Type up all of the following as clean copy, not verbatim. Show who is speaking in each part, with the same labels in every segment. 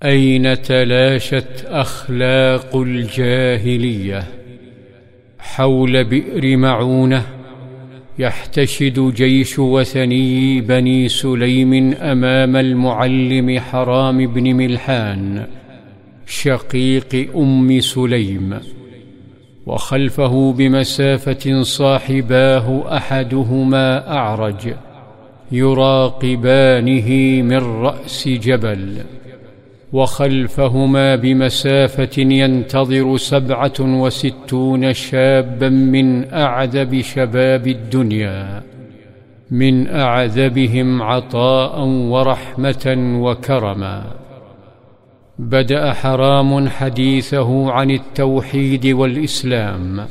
Speaker 1: أين تلاشت أخلاق الجاهلية؟ حول بئر معونة يحتشد جيش وثني بني سليم أمام المعلم حرام بن ملحان شقيق أم سليم، وخلفه بمسافة صاحباه أحدهما أعرج يراقبانه من رأس جبل، وخلفهما بمسافة ينتظر 67 شابا من أعذب شباب الدنيا، من أعذبهم عطاء ورحمة وكرما. بدأ حرام حديثه عن التوحيد والإسلام،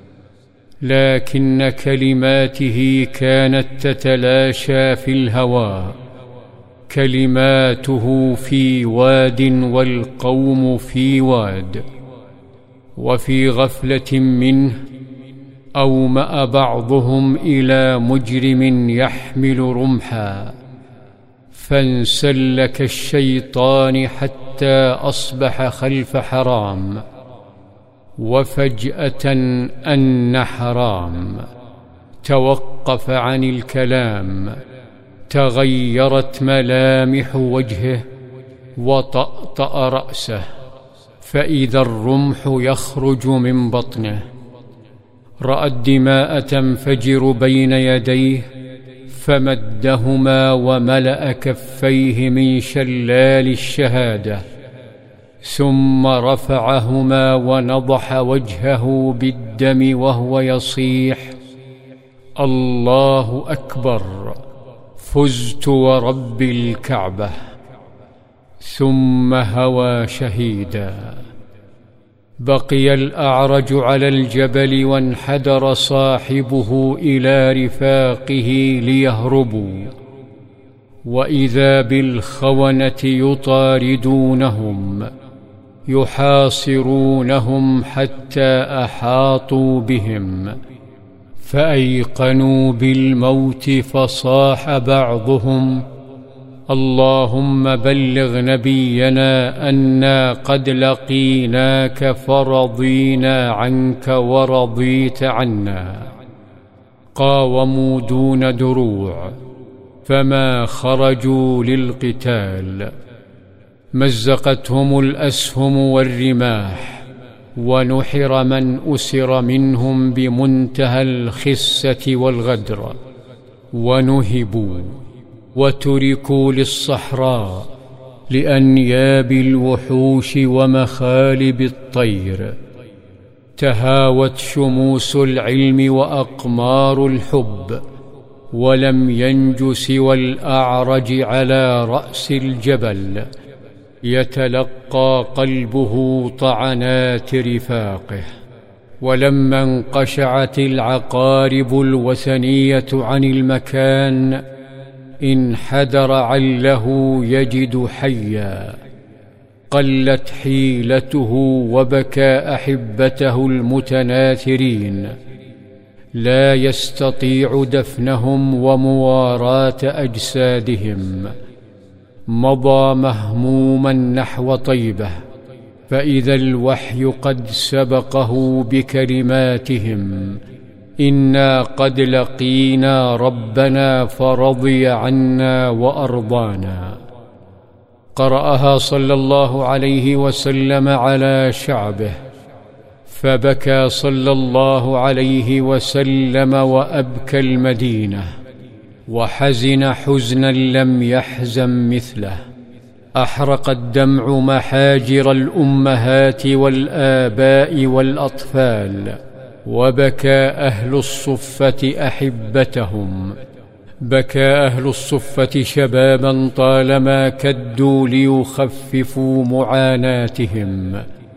Speaker 1: لكن كلماته كانت تتلاشى في الهواء، كلماته في واد والقوم في واد. وفي غفلة منه أومأ بعضهم إلى مجرم يحمل رمحا، فانسل كالشيطان حتى أصبح خلف حرام، وفجأة أن حرام توقف عن الكلام، تغيرت ملامح وجهه وطأطأ رأسه، فإذا الرمح يخرج من بطنه. رأى الدماء تنفجر بين يديه، فمدهما وملأ كفيه من شلال الشهادة، ثم رفعهما ونضح وجهه بالدم وهو يصيح: الله أكبر، فزت ورب الكعبة. ثم هوى شهيدا. بقي الأعرج على الجبل، وانحدر صاحبه إلى رفاقه ليهربوا، وإذا بالخونة يطاردونهم يحاصرونهم حتى أحاطوا بهم، فأيقنوا بالموت، فصاح بعضهم: اللهم بلغ نبينا أنا قد لقيناك فرضينا عنك ورضيت عنا. قاوموا دون دروع، فما خرجوا للقتال. مزقتهم الأسهم والرماح، ونحر من أسر منهم بمنتهى الخسة والغدر، ونهبوا وتركوا للصحراء لأنياب الوحوش ومخالب الطير. تهاوت شموس العلم وأقمار الحب، ولم ينج سوى الأعرج على رأس الجبل، يتلقى قلبه طعنات رفاقه. ولما انقشعت العقارب الوثنية عن المكان، انحدر عله يجد حيا. قلت حيلته، وبكى أحبته المتناثرين، لا يستطيع دفنهم ومواراة أجسادهم. مضى مهموما نحو طيبة، فإذا الوحي قد سبقه بكلماتهم: إنا قد لقينا ربنا فرضي عنا وأرضانا. قرأها صلى الله عليه وسلم على شعبه، فبكى صلى الله عليه وسلم وأبكى المدينة، وحزن حزنا لم يحزن مثله. أحرق الدمع محاجر الأمهات والآباء والأطفال، وبكى أهل الصفة أحبتهم. بكى أهل الصفة شبابا طالما كدوا ليخففوا معاناتهم.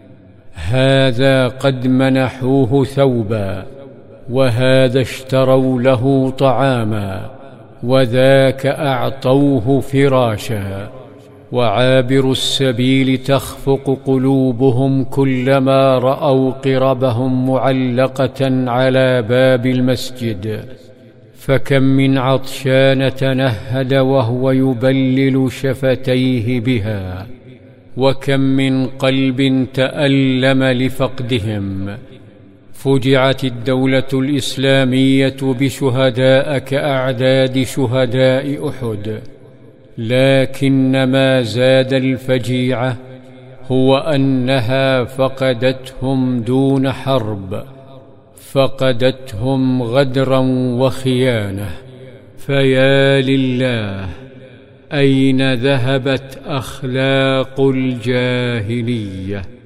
Speaker 1: هذا قد منحوه ثوبا، وهذا اشتروا له طعاما، وذاك أعطوه فراشا. وعابر السبيل تخفق قلوبهم كلما رأوا قربهم معلقة على باب المسجد. فكم من عطشان تنهد وهو يبلل شفتيه بها، وكم من قلب تألم لفقدهم. فجعت الدولة الإسلامية بشهداء كأعداد شهداء أحد، لكن ما زاد الفجيعة هو أنها فقدتهم دون حرب، فقدتهم غدرا وخيانة. فيا لله، أين ذهبت أخلاق الجاهلية؟